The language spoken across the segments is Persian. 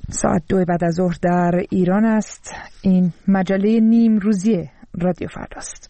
ساعت 2 بعد از ظهر در ایران است. این مجله نیم روزی رادیو فرداست.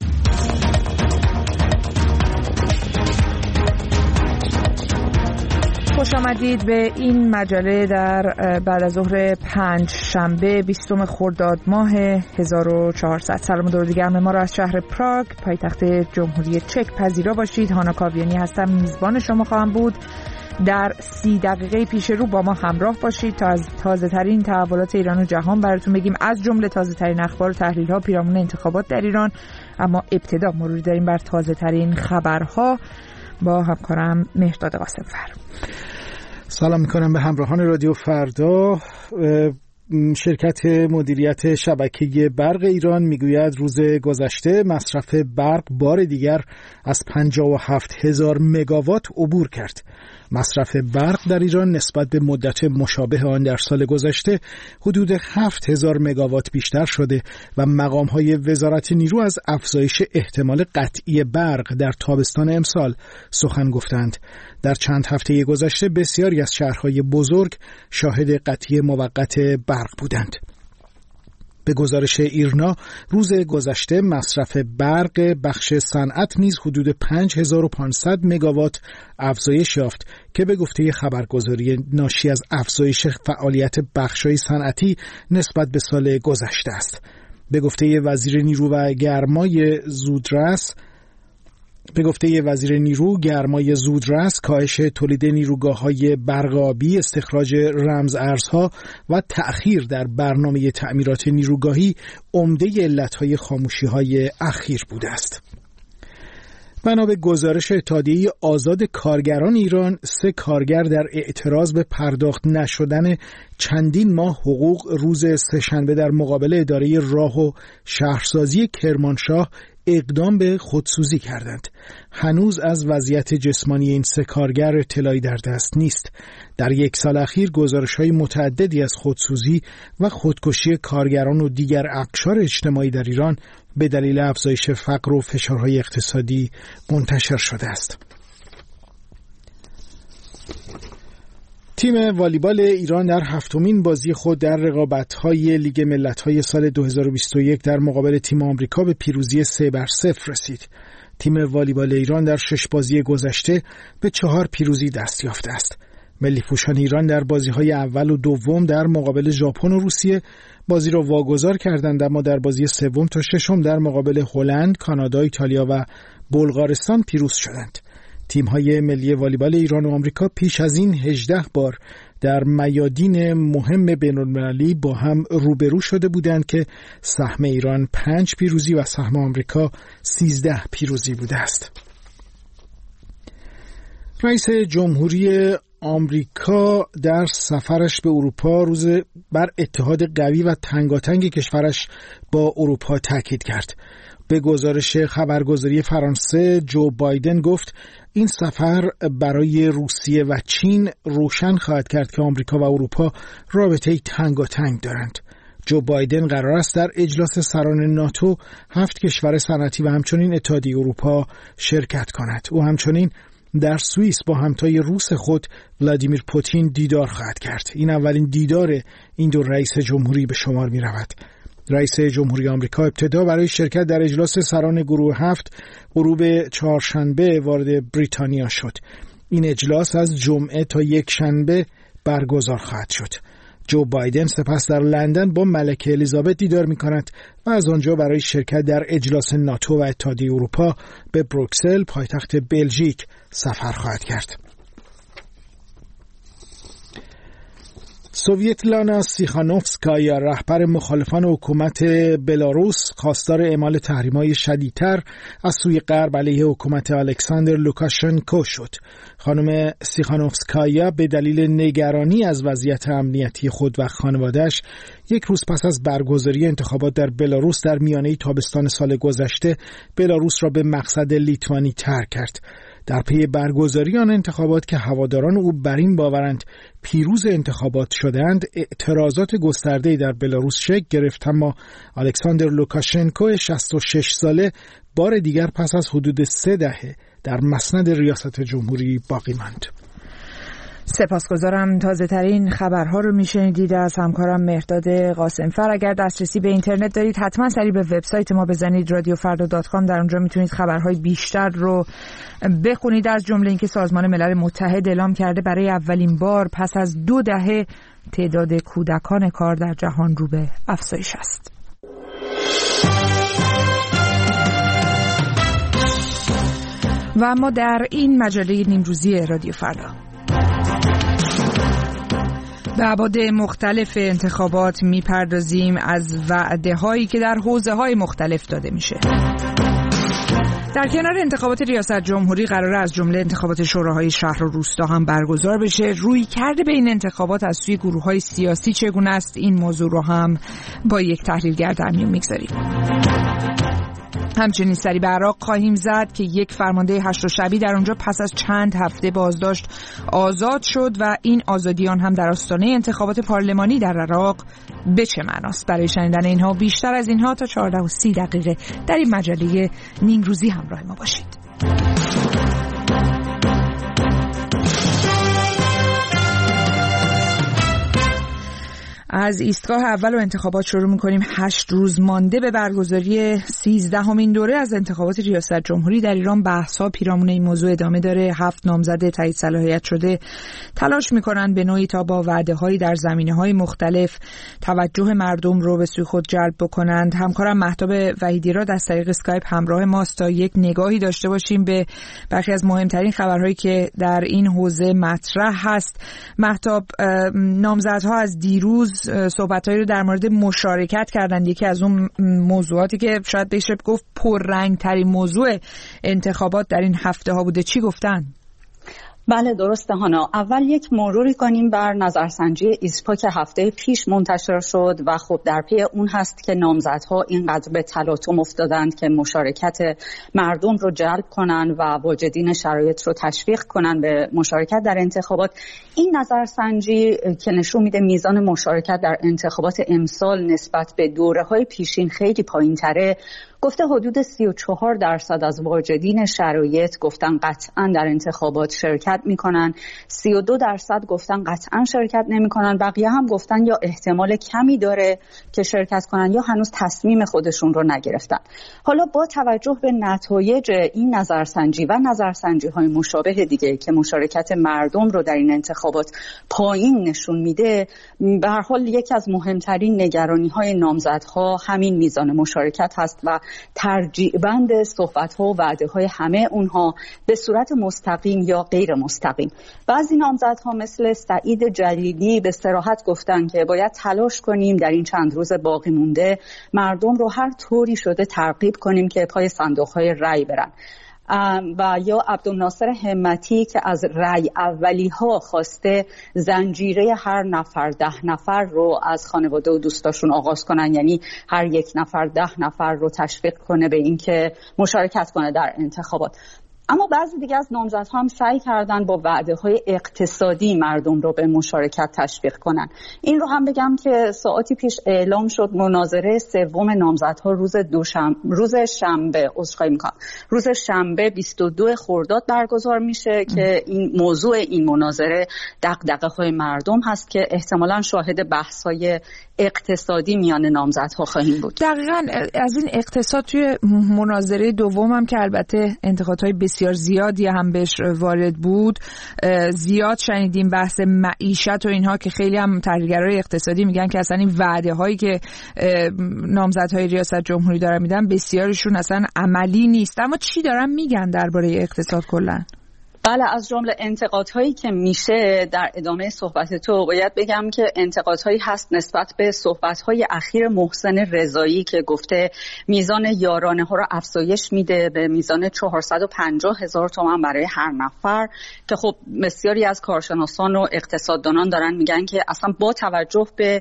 خوش آمدید به این مجله در بعد از ظهر پنج شنبه 20 خرداد ماه 1400. سلام و درود گرم ما را از شهر پراگ پایتخت جمهوری چک پذیرا باشید. هانا کاویانی هستم، میزبان شما خواهم بود. در 30 دقیقه پیش رو با ما همراه باشید تا از تازه ترین تحولات ایران و جهان براتون بگیم، از جمله تازه ترین اخبار و تحلیل ها پیرامون انتخابات در ایران. اما ابتدا مروری داریم بر تازه ترین خبرها با همکارم مهرداد قاسم‌فر. سلام میکنم به همراهان رادیو فردا. شرکت مدیریت شبکه برق ایران میگوید روز گذشته مصرف برق بار دیگر از 57,000 مگاوات عبور کرد. مصرف برق در ایران نسبت به مدت مشابه آن در سال گذشته حدود 7,000 مگاوات بیشتر شده و مقام‌های وزارت نیرو از افزایش احتمال قطعی برق در تابستان امسال سخن گفتند. در چند هفته گذشته بسیاری از شهرهای بزرگ شاهد قطعی موقت برق بودند. به گزارش ایرنا روز گذشته مصرف برق بخش صنعت نیز حدود 5500 مگاوات افزایش یافت که به گفته خبرگزاری ناشی از افزایش فعالیت بخش‌های صنعتی نسبت به سال گذشته است. به گفته وزیر نیرو و گرمای زودرس کاهش تولید نیروگاه‌های برق آبی، استخراج رمز ارزها و تأخیر در برنامه تعمیرات نیروگاهی عمده علت‌های خاموشی‌های اخیر بوده است. بنا به گزارش اتحادیه آزاد کارگران ایران، 3 کارگر در اعتراض به پرداخت نشدن چندین ماه حقوق روز سه‌شنبه در مقابل اداره راه و شهرسازی کرمانشاه اقدام به خودسوزی کردند. هنوز از وضعیت جسمانی این 3 کارگر اطلاعی در دست نیست. در 1 سال اخیر گزارش‌های متعددی از خودسوزی و خودکشی کارگران و دیگر اقشار اجتماعی در ایران به دلیل افزایش فقر و فشارهای اقتصادی منتشر شده است. تیم والیبال ایران در 7مین بازی خود در رقابت‌های لیگ ملت‌های سال 2021 در مقابل تیم آمریکا به پیروزی 3-0 رسید. تیم والیبال ایران در 6 بازی گذشته به 4 پیروزی دست یافته است. ملی پوشان ایران در بازی‌های اول و دوم در مقابل ژاپن و روسیه بازی را واگذار کردند، اما در بازی سوم تا ششم در مقابل هلند، کانادا، ایتالیا و بلغارستان پیروز شدند. تیم‌های ملی والیبال ایران و آمریکا پیش از این 18 بار در میادین مهم بین‌المللی با هم روبرو شده بودند که سهم ایران 5 پیروزی و سهم آمریکا 13 پیروزی بوده است. رئیس جمهوری آمریکا در سفرش به اروپا روز بر اتحاد قوی و تنگاتنگ کشورش با اروپا تاکید کرد. به گزارش خبرگزاری فرانسه، جو بایدن گفت این سفر برای روسیه و چین روشن خواهد کرد که آمریکا و اروپا رابطه‌ای تنگاتنگ دارند. جو بایدن قرار است در اجلاس سران ناتو 7 کشور صنعتی و همچنین اتحادیه اروپا شرکت کند. او همچنین در سوئیس با همتای روس خود ولادیمیر پوتین دیدار خواهد کرد. این اولین دیدار این دو رئیس جمهوری به شمار می رود. رئیس جمهوری آمریکا ابتدا برای شرکت در اجلاس سران گروه 7 غروب چهارشنبه وارد بریتانیا شد. این اجلاس از جمعه تا یک شنبه برگزار خواهد شد. جو بایدن سپس در لندن با ملکه الیزابت دیدار می کند و از آنجا برای شرکت در اجلاس ناتو و اتحادیه اروپا به بروکسل، پایتخت بلژیک، سفر خواهد کرد. سویتلانا تیخانوفسکایا، رهبر مخالفان حکومت بلاروس، خواستار اعمال تحریم‌های شدیدتر از سوی غرب علیه حکومت الکساندر لوکاشنکو شد. خانم تیخانوفسکایا به دلیل نگرانی از وضعیت امنیتی خود و خانواده‌اش یک روز پس از برگزاری انتخابات در بلاروس در میانه تابستان سال گذشته بلاروس را به مقصد لیتوانی ترک کرد. در پی برگزاری آن انتخابات که هواداران او بر این باورند پیروز انتخابات شدند، اعتراضات گسترده‌ای در بلاروس شکل گرفت، اما الکساندر لوکاشنکو 66 ساله بار دیگر پس از حدود 3 دهه در مسند ریاست جمهوری باقی ماند. سپاسگزارم. تازه ترین خبرها رو میشنیدید از همکارم مهرداد قاسمفر. اگر دسترسی به اینترنت دارید حتما سریع به وبسایت ما بزنید radiofarda.com. در اونجا میتونید خبرهای بیشتر رو بخونید، از جمله اینکه سازمان ملل متحد اعلام کرده برای اولین بار پس از 2 دهه تعداد کودکان کار در جهان رو به افزایش است. و اما در این مجله نیمروزی رادیو فردا به ابعاد مختلف انتخابات میپردازیم، از وعده هایی که در حوزه های مختلف داده میشه. در کنار انتخابات ریاست جمهوری قراره از جمله انتخابات شوراهای شهر و روستا هم برگزار بشه. روی کرده به این انتخابات از سوی گروه‌های سیاسی چگونه است؟ این موضوع رو هم با یک تحلیلگر در میون میگذاریم. همچنین سری به عراق خواهیم زد که یک فرمانده هشت شبی در اونجا پس از چند هفته بازداشت آزاد شد و این آزادیان هم در آستانه انتخابات پارلمانی در عراق به چه معناست؟ برای شنیدن اینها بیشتر از اینها تا 14:30 در این مجله نیمروزی همراه ما باشید. از ایستگاه اول و انتخابات شروع می‌کنیم. 8 روز مانده به برگزاری 13مین دوره از انتخابات ریاست جمهوری در ایران بحث‌ها پیرامون این موضوع ادامه داره. 7 نامزد تایید صلاحیت شده تلاش می‌کنند به نوعی تا با وعده‌هایی در زمینه‌های مختلف توجه مردم رو به سوی خود جلب بکنند. همکارم مهتاب وحیدی را از طریق اسکایپ همراه ماست تا یک نگاهی داشته باشیم به برخی از مهمترین خبرهایی که در این حوزه مطرح هست. مهتاب، نامزدها از دیروز صحبت‌هایی رو در مورد مشارکت کردند. یکی از اون موضوعاتی که شاید بشه گفت پررنگ‌ترین موضوع انتخابات در این هفته ها بوده. چی گفتن؟ بله درسته هانا. اول یک مروری کنیم بر نظرسنجی ایسپا که هفته پیش منتشر شد و خب در پی اون هست که نامزدها اینقدر به تلاطم افتادند که مشارکت مردم رو جلب کنن و واجدین شرایط رو تشویق کنن به مشارکت در انتخابات. این نظرسنجی که نشون میده میزان مشارکت در انتخابات امسال نسبت به دوره‌های پیشین خیلی پایین‌تره. گفته حدود 34% از واجدین شرایط گفتن قطعاً در انتخابات شرکت میکنن، 32% گفتن قطعاً شرکت نمیکنن، بقیه هم گفتن یا احتمال کمی داره که شرکت کنن یا هنوز تصمیم خودشون رو نگرفتن. حالا با توجه به نتایج این نظرسنجی و نظرسنجی های مشابه دیگه که مشارکت مردم رو در این انتخابات پایین نشون میده، به هر حال یکی از مهمترین نگرانی های نامزدها همین میزان مشارکت هست و ترجیع بند صحبت‌ها و وعده‌های همه اونها به صورت مستقیم یا غیر مستقیم. بعضی نامزدها مثل سعید جلیلی به صراحت گفتن که باید تلاش کنیم در این چند روز باقی مونده مردم رو هر طوری شده ترغیب کنیم که پای صندوق‌های رأی برن. و یا عبدالناصر همتی که از رأی اولی ها خواسته زنجیره هر نفر 10 نفر رو از خانواده و دوستاشون آغاز کنن، یعنی هر یک نفر 10 نفر رو تشویق کنه به این که مشارکت کنه در انتخابات. اما بعضی دیگه از نامزدها هم سعی کردن با وعده‌های اقتصادی مردم رو به مشارکت تشویق کنن. این رو هم بگم که ساعتی پیش اعلام شد مناظره سوم نامزدها روز شنبه 22 خرداد برگزار میشه که این موضوع این مناظره دغدغه‌های مردم هست که احتمالاً شاهد بحث‌های اقتصادی میان نامزدها خواهیم بود. دقیقاً از این اقتصاد توی مناظره دوم هم که البته انتقادهای بسیار زیادی هم بهش وارد بود، زیاد شنیدیم بحث معیشت و اینها که خیلی هم تحلیلگرای اقتصادی میگن که اصلا این وعده هایی که نامزدهای ریاست جمهوری دارن میدن بسیارشون اصلا عملی نیست. اما چی دارن میگن درباره اقتصاد کلا؟ بله، از جمله انتقادهایی که میشه در ادامه صحبت تو باید بگم که انتقادهایی هست نسبت به صحبتهای اخیر محسن رضایی که گفته میزان یارانه ها را افزایش میده به میزان 450,000 تومان برای هر نفر، که خب بسیاری از کارشناسان و اقتصاددانان دارن میگن که اصلا با توجه به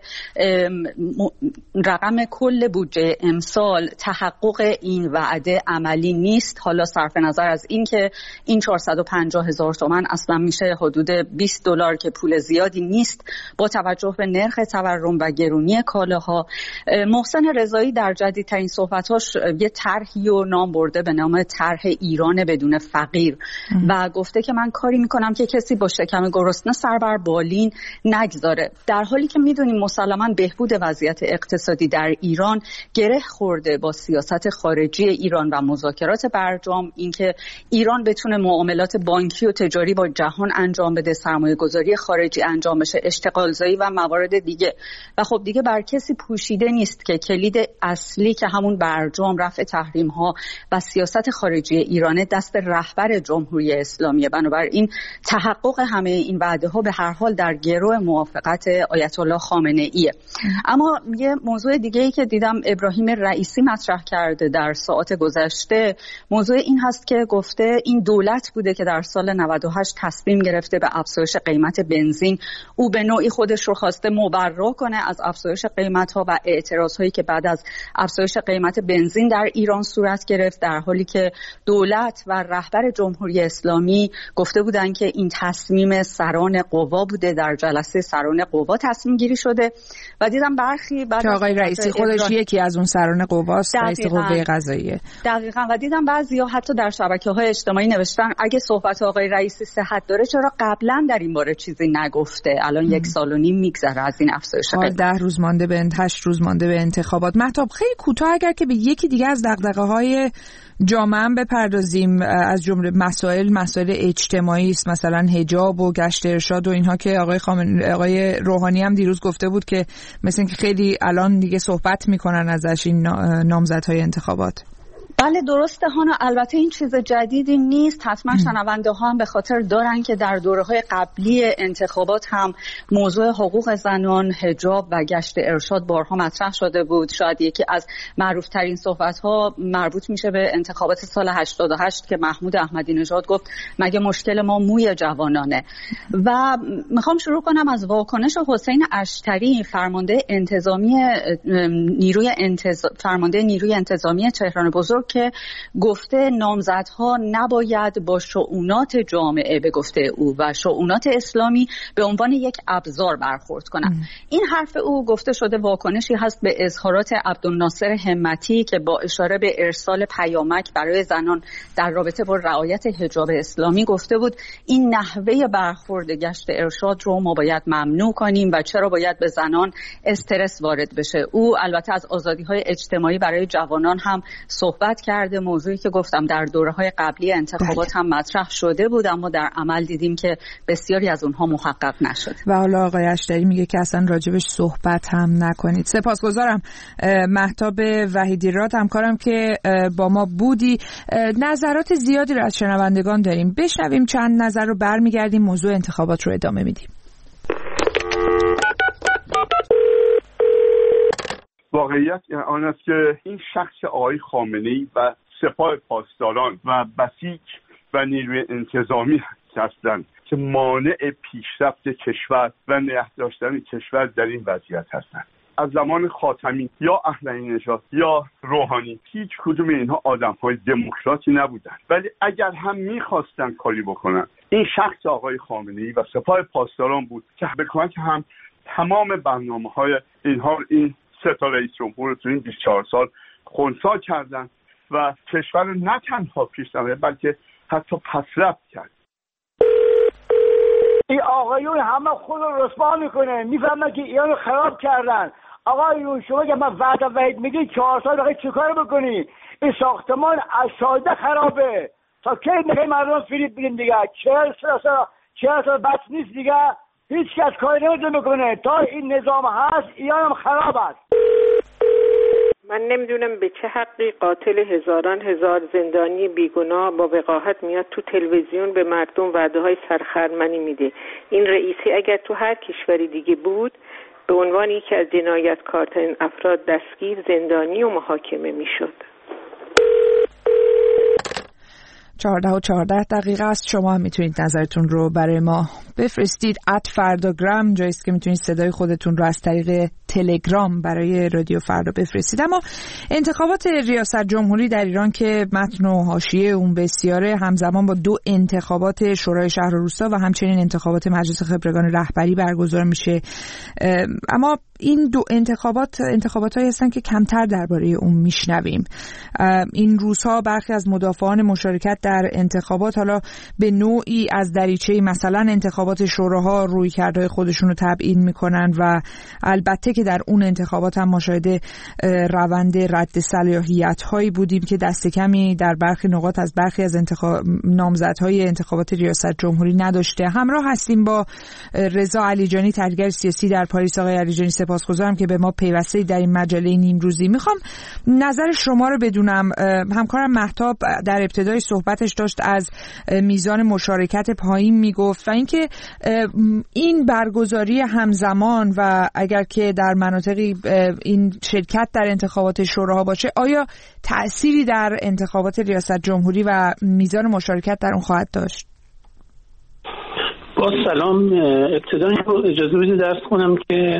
رقم کل بودجه امسال تحقق این وعده عملی نیست. حالا صرف نظر از این که این 450 50,000 تومان اصلا میشه حدود $20 که پول زیادی نیست با توجه به نرخ تورم و گرونی کالاها. محسن رضایی در جدیدترین صحبتاش یه طرحی رو نام برده به نام طرح ایران بدون فقیر و گفته که من کاری میکنم که کسی با شکم گرسنه سر بر بالین نگذاره، در حالی که میدونیم مسلماً بهبود وضعیت اقتصادی در ایران گره خورده با سیاست خارجی ایران و مذاکرات برجام، اینکه ایران بتونه معاملات بانکی و تجاری با جهان انجام بده، سرمایه‌گذاری خارجی انجام بشه، اشتغالزایی و موارد دیگه. و خب دیگه بر کسی پوشیده نیست که کلید اصلی که همون برجام، رفع تحریم ها و سیاست خارجی ایران دست رهبر جمهوری اسلامیه. بنابراین تحقق همه این وعده ها به هر حال در گرو موافقت آیت الله خامنه ایه. اما یه موضوع دیگه ای که دیدم ابراهیم رئیسی مطرح کرده در ساعات گذشته، موضوع این هست که گفته این دولت بوده که در سال 98 تصمیم گرفته به افزایش قیمت بنزین. او به نوعی خودش رو خواسته مبرا کنه از افزایش قیمت ها و اعتراض هایی که بعد از افزایش قیمت بنزین در ایران صورت گرفت، در حالی که دولت و رهبر جمهوری اسلامی گفته بودن که این تصمیم سران قوا بوده، در جلسه سران قوا تصمیم گیری شده. و دیدم برخی بعد آقای رئیسی خودش یکی از اون سران قواست، رئیس قوه قضاییه. دقیقاً. و دیدم بعضیا حتی در شبکه‌های اجتماعی نوشتن اگه صحبت آقای رئیسی صحت داره چرا قبلا در این باره چیزی نگفته؟ الان 1.5 سال میگذره از این افزایش قیمت. 10 روز مانده به 8 روز مانده به انتخابات. مهتاب خیلی کوتاه اگر که به یکی دیگه از دغدغه‌های جامعه بپردازیم، از جمله مسائل اجتماعی است، مثلا حجاب و گشت ارشاد و اینها که آقای روحانی هم دیروز گفته بود که مثلا اینکه خیلی الان دیگه صحبت میکنن ازش این نامزدهای انتخابات. بله درسته هانا، البته این چیز جدیدی نیست. حتما شنونده ها هم به خاطر دارن که در دوره‌های قبلی انتخابات هم موضوع حقوق زنان، حجاب و گشت ارشاد بارها مطرح شده بود. شاید یکی از معروف ترین صحبت ها مربوط میشه به انتخابات سال 88 که محمود احمدی نژاد گفت مگه مشکل ما موی جوانانه. و میخوام شروع کنم از واکنش حسین اشتری، فرمانده نیروی انتظامی تهران بزرگ، که گفته نامزدها نباید با شؤونات جامعه، به گفته او و شؤونات اسلامی، به عنوان یک ابزار برخورد کنند. این حرف او گفته شده واکنشی هست به اظهارات عبدالناصر همتی که با اشاره به ارسال پیامک برای زنان در رابطه با رعایت حجاب اسلامی گفته بود این نحوه برخورد گشت ارشاد رو ما باید ممنوع کنیم و چرا باید به زنان استرس وارد بشه. او البته از آزادی‌های اجتماعی برای جوانان هم صحبت کرده، موضوعی که گفتم در دوره‌های قبلی انتخابات هم مطرح شده بود اما در عمل دیدیم که بسیاری از اونها محقق نشد. و حالا آقای اشتری میگه که اصلا راجبش صحبت هم نکنید. سپاسگزارم مهتاب وحیدی‌راد، همکارم که با ما بودی. نظرات زیادی رو از شنوندگان داریم، بشنویم چند نظر رو برمیگردیم موضوع انتخابات رو ادامه میدیم. واقعیت آن است که این شخص آقای خامنه‌ای و سپاه پاسداران و بسیج و نیروی انتظامی هستند که مانع پیشرفت کشور و نگه داشتن کشور در این وضعیت هستند. از زمان خاتمی یا احمدی نژاد یا روحانی هیچ کدوم اینها آدم‌های دموکراتی نبودند، ولی اگر هم می‌خواستن کاری بکنن این شخص آقای خامنه‌ای و سپاه پاسداران بود که به کمک هم تمام برنامه‌های این سه رئیس جمهور رو تو این 24 سال خنثی کردن و کشور نه تنها پیش نبرد بلکه حتی پسرفت کرد. این آقایون همه خود رو رسوا میکنه، میفهمن که ایران رو خراب کردن. آقایون شما که من وحید میگی 4 سال بخوای چیکار بکنی؟ این ساختمان از ساده خرابه. تا کی میخوای مردم فریب بدین دیگه؟ 40 سال بس نیست دیگه. هیچ کس کاری نمیکنه. تا این نظام هست ایران هم خراب است. من نمیدونم به چه حقی قاتل هزاران هزار زندانی بیگناه با وقاحت میاد تو تلویزیون به مردم وعده‌های سرخرمنی میده. این رئیسی اگر تو هر کشوری دیگه بود به عنوان یکی از جنایتکارترین افراد دستگیر، زندانی و محاکمه میشد. 14:14 است. شما هم میتونید نظرتون رو برای ما بفرستید. @فرداگرام جاییست که میتونید صدای خودتون رو از طریق تلگرام برای رادیو فردا بفرستید. اما انتخابات ریاست جمهوری در ایران که متن و حاشیه اون بسیاره، همزمان با 2 انتخابات شورای شهر و روستا و همچنین انتخابات مجلس خبرگان رهبری برگزار میشه. اما این 2 انتخاباتایی هستن که کمتر درباره اون میشنویم. این روزها برخی از مدافعان مشارکت در انتخابات حالا به نوعی از دریچه مثلا انتخابات شوراها رویکردهای خودشون رو تبیین میکنن و البته که در اون انتخابات هم مشاهده روند رد صلاحیت هایی بودیم که دست کمی در برخی نقاط از برخی از نامزدهای انتخابات ریاست جمهوری نداشته. همراه هستیم با رضا علیجانی، تحلیلگر سیاسی در پاریس. آقای علیجانی سپاسگزارم که به ما پیوسته در این مجله نیمروزی. میخوام نظر شما رو بدونم. همکارم مهتاب در ابتدای صحبتش داشت از میزان مشارکت پایین میگفت و اینکه این برگزاری همزمان و اگر که در مناطقی این شرکت در انتخابات شوراها باشه، آیا تأثیری در انتخابات ریاست جمهوری و میزان مشارکت در اون خواهد داشت؟ با سلام، ابتدای اجازه بدید درس کنم که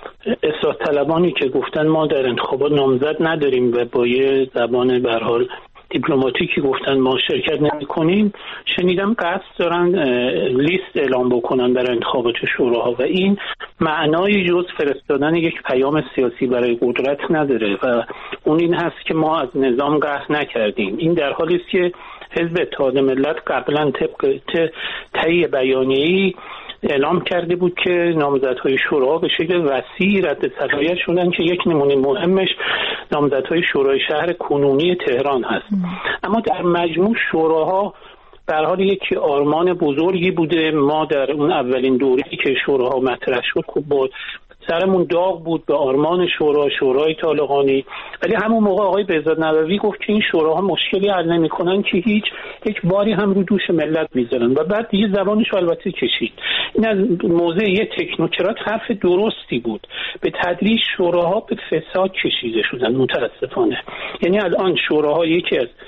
اصلاح طلبانی که گفتن ما در انتخابات نامزد نداریم و با یه زبان به هر حال دیپلماتیکی گفتن ما شرکت نمی‌کنیم، شنیدم قصد دارن لیست اعلام بکنن در انتخابات شوراها و این معنای جز فرستادن یک پیام سیاسی برای قدرت نداره و اون این هست که ما از نظام قهر نکردیم. این در حالی است که حزب اتحاد ملت قبلا طبق تهیه بیانیه‌ای اعلام کرده بود که نامزدهای شورا به شکل وسیع رد صلاحیت شدن که یک نمونه مهمش نامزدهای شورای شهر کنونی تهران هست. اما در مجموع شوراها به هر حال یک آرمان بزرگی بوده. ما در اون اولین دوره‌ای که شوراها مطرح شد خب با سرمون داغ بود به آرمان شورای طالقانی، ولی همون موقع آقای بهزاد نبوی گفت که این شوراها مشکلی حل نمی‌کنن که یک باری هم رو دوش ملت میذارن و بعد دیگه زبانش البته کشید. این از موضع یه تکنوکرات حرف درستی بود. به تدریج شوراها به فساد کشیده شدن متاسفانه. یعنی الان شوراها یکی از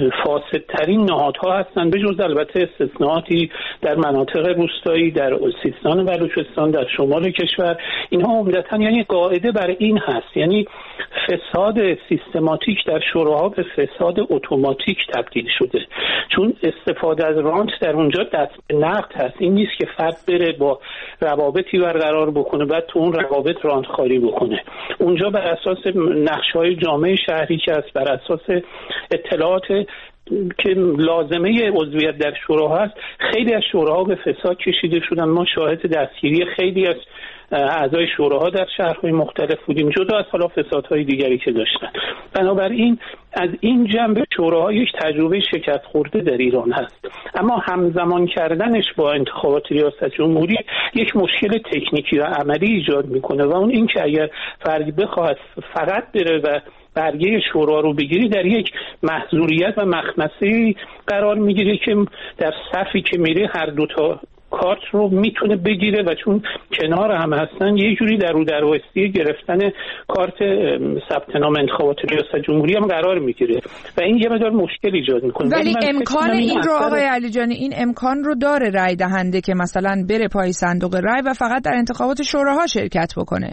فاسدترین نهادها هستند، به جز البته استثناءاتی در مناطق روستایی، در سیستان و بلوچستان، در شمال کشور. اینها عمدتاً یعنی قاعده بر این هست، یعنی فساد سیستماتیک در شوراها به فساد اتوماتیک تبدیل شده، چون استفاده از رانت در اونجا دست به نقد هست. این نیست که فرد بره با روابطی برقرار بکنه بعد تو اون روابط رانت خاری بکنه. اونجا بر اساس نقشه‌های جامعه شهری که است، بر اساس اطلاعات که لازمه عضویت در شورا هست، خیلی از شوراها به فساد کشیده شدن. ما شاهد دستگیری خیلی از اعضای شوراها در شهرهای مختلف بودیم، جدا از حالا فسادهای دیگری که داشتن. بنابراین از این جنبه شوراها یک تجربه شکست خورده در ایران هست. اما همزمان کردنش با انتخابات ریاست جمهوری یک مشکل تکنیکی و عملی ایجاد میکنه و اون این که اگر فردی بخواد فقط بره و برگه شورا رو بگیری، در یک محظوریت و مخمسه قرار میگیره که در صفی که میره هر دوتا کارت رو میتونه بگیره و چون کنار هم هستن یه جوری در رو درواستی گرفتن کارت ثبت نام انتخابات ریاست جمهوری هم قرار میگیره و این یه مقدار مشکل ایجاد میکنه. ولی امکان این رو آقای علیجانی، این امکان رو داره رای دهنده که مثلا بره پای صندوق رای و فقط در انتخابات شوراها شرکت بکنه؟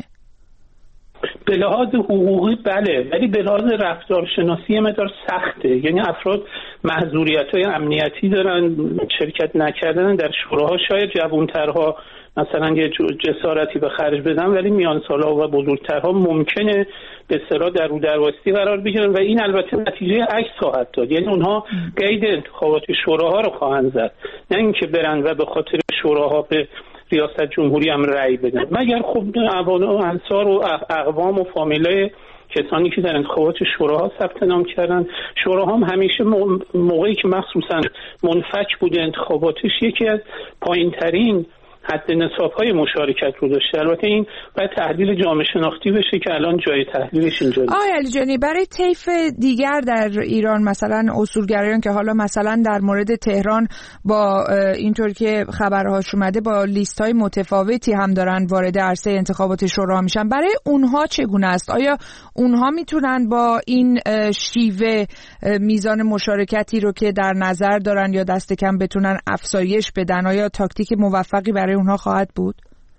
به لحاظ حقوقی بله، ولی به لحاظ رفتارشناسی مقدار سخته. یعنی افراد محظوریت‌های امنیتی دارن، شرکت نکردن در شوراها. شاید جوان‌ترها مثلا یه جسارتی به خرج بدن، ولی میان سال‌ها و بزرگترها ممکنه به اصطلاح در رو درواستی قرار بگیرن و این البته نتیجه عکس خواهد داد. یعنی اونها قید انتخابات شوراها رو خواهند زد، نه اینکه برن و به خاطر شوراها به ریاست جمهوری هم رأی بدن، مگر خب عوام و انصار و اقوام و فامیلای کسانی که در انتخابات شوراها ثبت نام کردن. شوراها هم همیشه موقعی که مخصوصا منفک بوده انتخاباتش، یکی از پایین‌ترین حد نصاب‌های مشارکت رو داشته. البته این باید تحلیل جامعه شناختی بشه که الان جای تحلیلش اینجا نیست. آقای علیجانی، برای طیف دیگر در ایران مثلا اصولگرایان که حالا مثلا در مورد تهران با اینطور که خبرهاش اومده با لیست‌های متفاوتی هم دارن وارد عرصه انتخابات شورا میشن، برای اونها چگونه است؟ آیا اونها میتونن با این شیوه میزان مشارکتی رو که در نظر دارن یا دست کم بتونن افزایش بدن؟ آیا تاکتیک موفقی برای اونها خواهد بود؟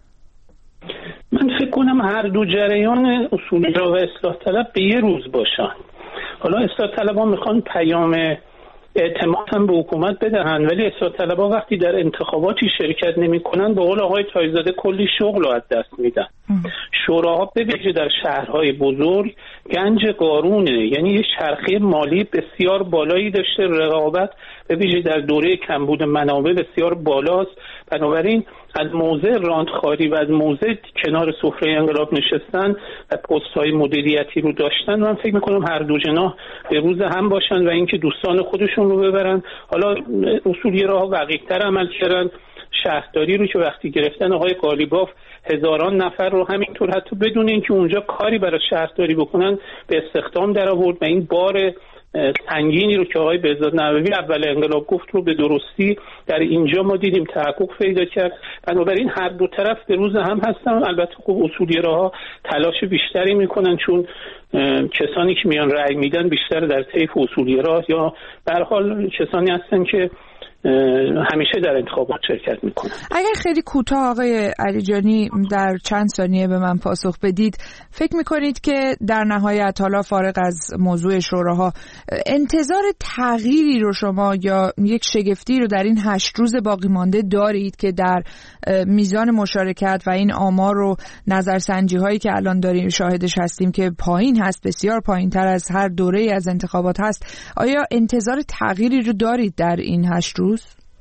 من فکر کنم هر دو جریان اصولگرا و اصلاح طلب به یه روز باشن. حالا اصلاح طلبان میخوان پیام اعتماد هم به حکومت بدهن، ولی اصلاح طلبها وقتی در انتخاباتی شرکت نمیکنن به قول آقای تایزاده کلی شغل رو از دست میدن. شوراها به ویژه در شهرهای بزرگ گنج قارونه، یعنی یه چرخه مالی بسیار بالایی داشته، رقابت به ویژه در دوره کمبود منابع بسیار بالاست. بنابراین از موضع راندخواری و از موضع کنار سفره انقلاب نشستن و پست‌های مدیریتی رو داشتن، من فکر می‌کنم هر دو جناح به روز هم باشن و اینکه دوستان خودشون رو ببرن. حالا اصولگراها دقیق‌تر عمل کردن. شهرداری رو که وقتی گرفتن آقای قالیباف هزاران نفر رو همینطور حتی بدون اینکه اونجا کاری برای شهرداری بکنن به استخدام در آورد و این بار سنگینی رو که آقای بهزاد نووی اول انقلاب گفت رو به درستی در اینجا ما دیدیم تحقق پیدا کرد. بنابراین هر دو طرف به روز هم هستن. البته خب اصولگراها تلاش بیشتری میکنن چون کسانی که میان رأی میدن بیشتر در طیف اصولگرا یا به هر حال کسانی هستن که همیشه در انتخابات شرکت میکنن. اگر خیلی کوتاه آقای علیجانی در چند ثانیه به من پاسخ بدید، فکر میکنید که در نهایت حالا فارغ از موضوع شوراها انتظار تغییری رو شما یا یک شگفتی رو در این 8 روز باقی مانده دارید که در میزان مشارکت و این آمار رو نظرسنجی هایی که الان داریم شاهدش هستیم که پایین هست، بسیار پایین تر از هر دوره از انتخابات هست، آیا انتظار تغییری رو دارید در این 8 روز؟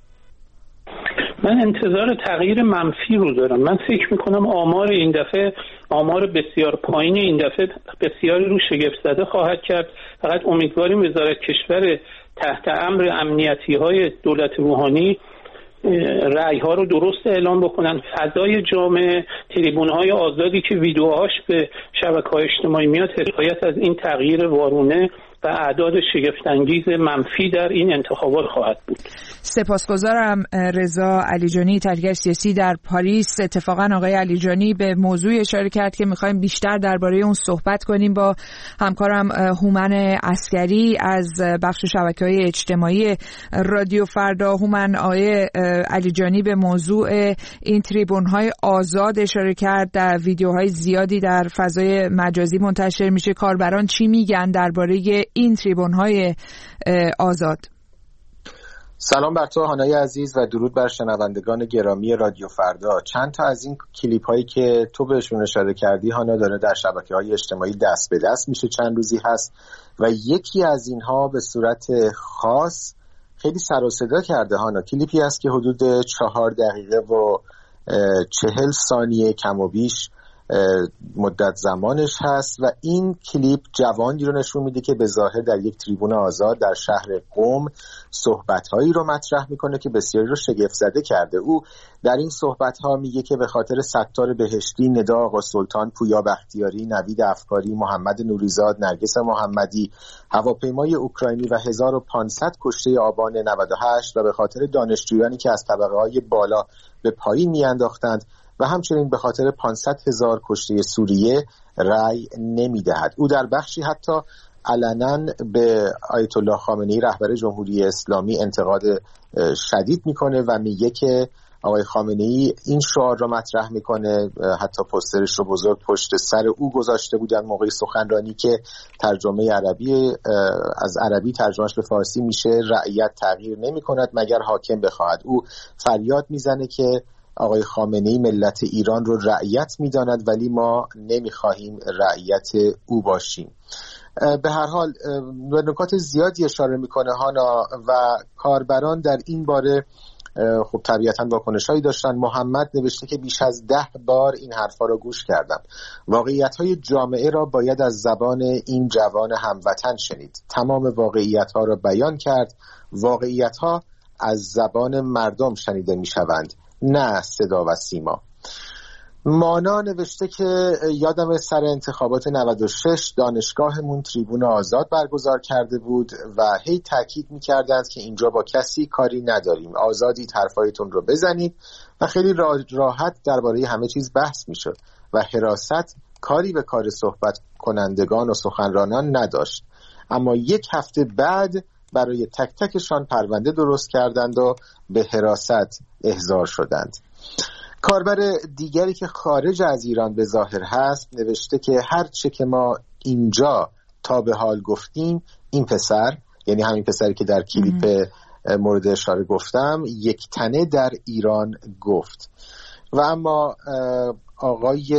من انتظار تغییر منفی رو دارم. من فکر میکنم آمار این دفعه آمار بسیار پایین این دفعه بسیاری رو شگفت زده خواهد کرد. فقط امیدواریم وزارت کشور تحت امر امنیتی های دولت روحانی رأی ها رو درست اعلام بکنن. فضای جامعه، تریبون های آزادی که ویدیوهاش به شبکه‌های اجتماعی میاد حکایت از این تغییر وارونه و اعداد شگفت‌انگیز منفی در این انتخابات خواهد بود. سپاسگزارم. رضا علیجانی، تحلیلگر سیاسی در پاریس. اتفاقا آقای علیجانی به موضوع اشاره کرد که می‌خوایم بیشتر درباره اون صحبت کنیم با همکارم هومن عسکری از بخش شبکه‌های اجتماعی رادیو فردا. هومن، آقای علیجانی به موضوع این تریبون‌های آزاد اشاره کرد. در ویدیوهای زیادی در فضای مجازی منتشر میشه. کاربران چی میگن درباره این تریبون‌های آزاد؟ سلام بر تو هانای عزیز و درود بر شنوندگان گرامی رادیو فردا. چند تا از این کلیپ هایی که تو بهشون اشاره کردی هانا داره در شبکه‌های اجتماعی دست به دست میشه، چند روزی هست و یکی از اینها به صورت خاص خیلی سر و صدا کرده هانا. کلیپی هست که حدود 4 دقیقه و 40 ثانیه کم و بیش مدت زمانش هست و این کلیپ جوانی رو نشون میده که به ظاهر در یک تریبون آزاد در شهر قم صحبت‌هایی رو مطرح میکنه که بسیاری رو شگفت زده کرده. او در این صحبت‌ها میگه که به خاطر ستار بهشتی، ندا آقا سلطان، پویا بختیاری، نوید افکاری، محمد نوریزاد، نرگس محمدی، هواپیمای اوکراینی و 1500 کشته آبان 98 و به خاطر دانشجویانی که از طبقه‌های بالا به پایین میانداختند و همچنین به خاطر 500,000 کشته سوریه رأی نمیدهد. او در بخشی حتی علنا به آیت الله خامنه‌ای رهبر جمهوری اسلامی انتقاد شدید میکنه و میگه که آقای خامنه‌ای این شعار را مطرح میکنه، حتی پوسترش رو بزرگ پشت سر او گذاشته بودن موقع سخنرانی که ترجمه عربی از عربی ترجمهش به فارسی میشه رعیت تغییر نمیکند مگر حاکم بخواهد. او فریاد میزنه که آقای خامنه‌ای ملت ایران رو رعیت میداند ولی ما نمیخواهیم رعیت او باشیم. به هر حال به نکات زیادی اشاره میکنه هانا و کاربران در این باره خب طبیعتاً واکنش‌هایی داشتن. محمد نوشته که بیش از 10 بار این حرفا رو گوش کردم. واقعیت‌های جامعه را باید از زبان این جوان هموطن شنید. تمام واقعیت‌ها را بیان کرد. واقعیت‌ها از زبان مردم شنیده می‌شوند. نه صدا و سیما. مانا نوشته که یادم سر انتخابات 96 دانشگاهمون تریبون آزاد برگزار کرده بود و هی تاکید می‌کردند که اینجا با کسی کاری نداریم، آزادید حرفایتون رو بزنید و خیلی راحت درباره همه چیز بحث می‌شد و حراست کاری به کار صحبت کنندگان و سخنرانان نداشت. اما یک هفته بعد برای تک تکشان پرونده درست کردند و به حراست احضار شدند. کاربر دیگری که خارج از ایران به ظاهر هست نوشته که هر چه که ما اینجا تا به حال گفتیم، این پسر، یعنی همین پسری که در کلیپ مورد اشاره گفتم، یک تنه در ایران گفت. و اما آقای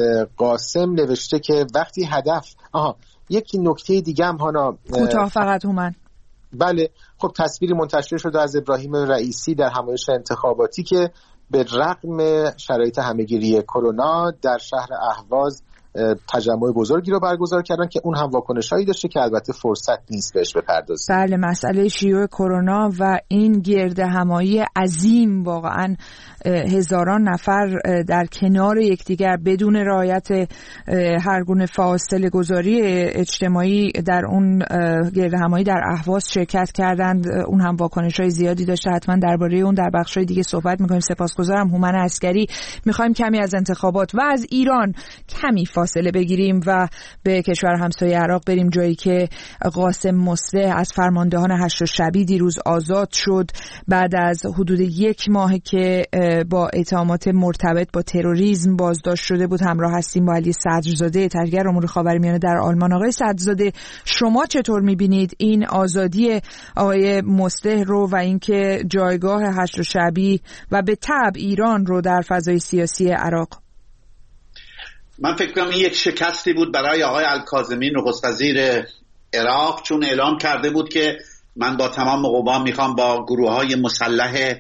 قاسم نوشته که وقتی هدف یک نکته دیگه هم هانا کوتاه فقط هومن. بله، خب تصویری منتشر شده از ابراهیم رئیسی در همایش انتخاباتی که به رغم شرایط همهگیری کرونا در شهر اهواز تجمع بزرگی رو برگزار کردن که اون هم واکنشایی داشته که البته فرصت نیست بهش بپردازیم. بله، مسئله شیوع کرونا و این گرد همایی عظیم، واقعا هزاران نفر در کنار یکدیگر بدون رعایت هر گونه فاصله گذاری اجتماعی در اون گرد همایی در اهواز شرکت کردند. اون هم واکنش‌های زیادی داشته. حتما درباره اون در بخش‌های دیگه صحبت می‌کنیم. سپاسگزارم هومن عسکری. می‌خوایم کمی از انتخابات و از ایران کمی فاصله بگیریم و به کشور همسایه عراق بریم، جایی که قاسم مصلح از فرماندهان هشت شبی دیروز آزاد شد بعد از حدود 1 ماه که با اتهامات مرتبط با تروریسم بازداشت شده بود. همراه هستیم با علی صدرزاده، تحلیلگر امور خاورمیانه در آلمان. آقای صدرزاده، شما چطور می‌بینید این آزادی آقای مصلح رو و اینکه جایگاه هشت شبی و به تبع ایران رو در فضای سیاسی عراق؟ من فکر کنم این یک شکستی بود برای آقای الکاظمی، نخست وزیر عراق، چون اعلام کرده بود که من با تمام قوا میخوام با گروه‌های مسلح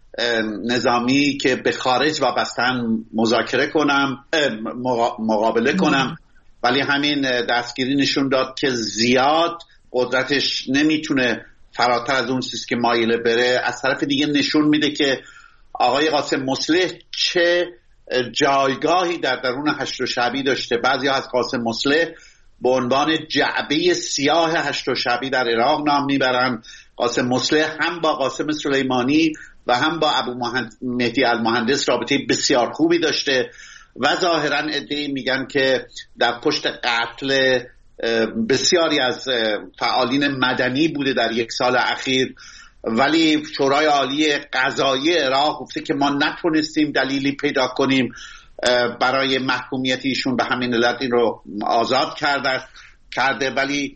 نظامی که به خارج وابستن مذاکره کنم، مقابله کنم، ولی همین دستگیری نشون داد که زیاد قدرتش نمیتونه فراتر از اون چیزی که مایل بره. از طرف دیگه نشون میده که آقای قاسم مصلح چه جایگاهی در درون هشت شعبی داشته. بعضی ها از قاسم مصلح به عنوان جعبه سیاه هشت شعبی در عراق نام میبرن. قاسم مصلح هم با قاسم سلیمانی و هم با ابو مهدی المهندس رابطه بسیار خوبی داشته و ظاهرا ادعی میگن که در پشت قتل بسیاری از فعالین مدنی بوده در 1 سال اخیر. ولی شورای عالی قضایی عراق گفته که ما نتونستیم دلیلی پیدا کنیم برای محکومیت ایشون، به همین علت این رو آزاد کرده. ولی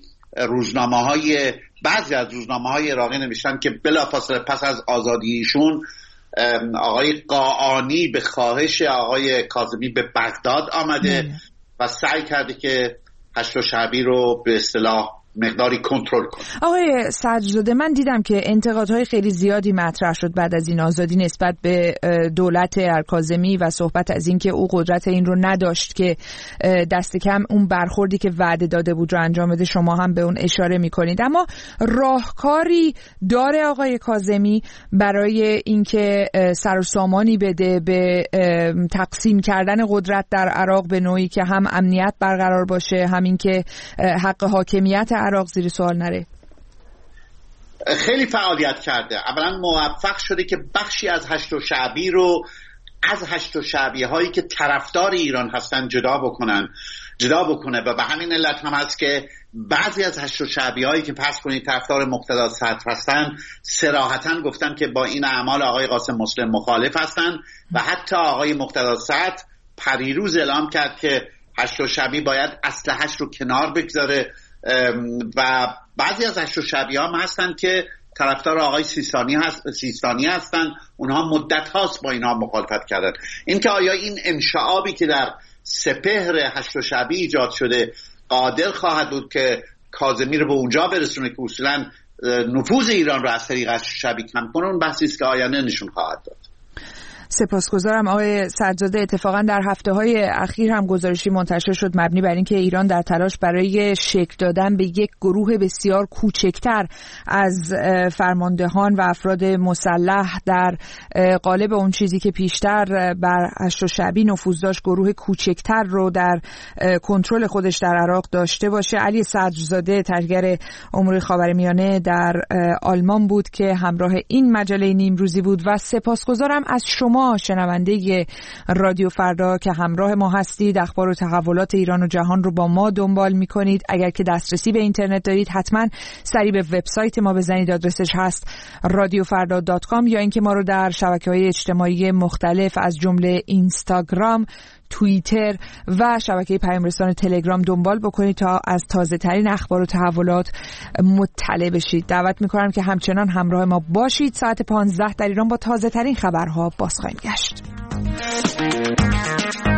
بعضی از روزنامه‌های عراقی نوشتن که بلافاصله پس از آزادی ایشون آقای قاآنی به خواهش آقای کاظمی به بغداد آمده و سعی کرده که هشت شعبی رو به اصطلاح مقداری کنترل کنه. آقای صدرزاده، من دیدم که انتقادهای خیلی زیادی مطرح شد بعد از این آزادی نسبت به دولت الکاظمی و صحبت از این که او قدرت این رو نداشت که دست کم اون برخوردی که وعده داده بود رو انجام بده. شما هم به اون اشاره می‌کنید، اما راهکاری داره آقای کاظمی برای اینکه سر و سامانی بده به تقسیم کردن قدرت در عراق به نوعی که هم امنیت برقرار باشه، همین که حق حاکمیت عراق زیر سوال نره؟ خیلی فعالیت کرده. اولا موفق شده که بخشی از هشت شعبی رو از هشت شعبی هایی که طرفدار ایران هستن جدا بکنه و به همین علت هم هست که بعضی از هشت شعبی هایی که پس کنید طرفدار مقتدا صدر هستن صراحتاً گفتن که با این اعمال آقای قاسم مصلح مخالف هستن و حتی آقای مقتدا صدر پریروز اعلام کرد که هشت شعبی باید اسلحه‌اش رو کنار بگذاره و بعضی از هشت شعبی هم هستن که طرفدار آقای سیستانی هستن. اونها مدت هاست با اینها مخالفت کردن. اینکه آیا این انشعابی که در سپهر هشت شعبی ایجاد شده قادر خواهد بود که کاظمی رو به اونجا برسونه که اصولا نفوذ ایران رو از طریق هشت شعبی کم کنه، اون بحثی است که آینده نشون خواهد داد. سپاسگزارم آقای سجاده. اتفاقا در هفته‌های اخیر هم گزارشی منتشر شد مبنی بر اینکه ایران در تلاش برای شکل دادن به یک گروه بسیار کوچکتر از فرماندهان و افراد مسلح در قالب اون چیزی که پیشتر بر هشت شعبی نفوذ داشت، گروه کوچکتر رو در کنترل خودش در عراق داشته باشه. علی سجزاده، تحلیلگر امور خاورمیانه در آلمان بود که همراه این مجله نیمروزی بود و سپاسگزارم از شما شنونده رادیو فردا که همراه ما هستید. اخبار و تحولات ایران و جهان رو با ما دنبال می‌کنید. اگر که دسترسی به اینترنت دارید حتما سری به وبسایت ما بزنید، آدرسش هست radiofarda.com، یا اینکه ما رو در شبکه‌های اجتماعی مختلف از جمله اینستاگرام، توییتر و شبکه پیام‌رسان تلگرام دنبال بکنید تا از تازه‌ترین اخبار و تحولات مطلع بشید. دعوت می‌کنم که همچنان همراه ما باشید. ساعت 15 در ایران با تازه‌ترین خبرها باز خواهیم گشت.